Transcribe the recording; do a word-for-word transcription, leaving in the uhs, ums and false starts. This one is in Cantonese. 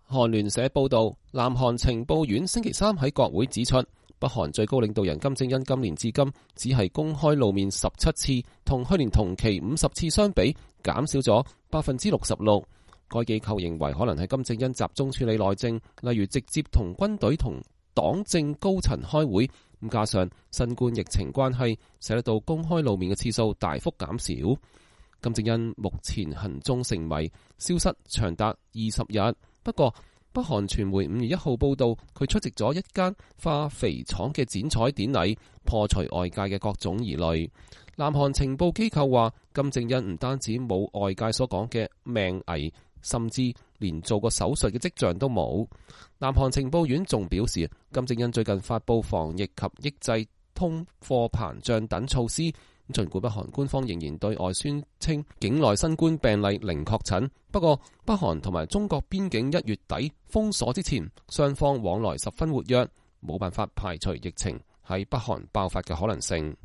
韓聯社報道，南韓情報院星期三喺國會指出，北韓最高領導人金正恩今年至今只係公開露面十七次，同去年同期五十次相比，減少咗百分之六十六。該機構認為可能係金正恩集中處理內政，例如直接同軍隊同黨政高層開會，加上新冠疫情關係，使得到公開露面嘅次數大幅減少。金正恩目前行蹤成謎，消失長達二十日。不過，北韓傳媒五月一號報道，佢出席咗一間化肥廠嘅剪彩典禮，破除外界嘅各種疑慮。南韓情報機構話，金正恩唔單止冇外界所講嘅命危，甚至連做過手術嘅跡象都冇。南韓情報院仲表示，金正恩最近發布防疫及抑制通貨膨脹等措施。儘管北韓官方仍然對外宣稱境內新冠病例零確診，不過北韓同埋中國邊境一月底封鎖之前，雙方往來十分活躍，冇辦法排除疫情喺北韓爆發嘅可能性。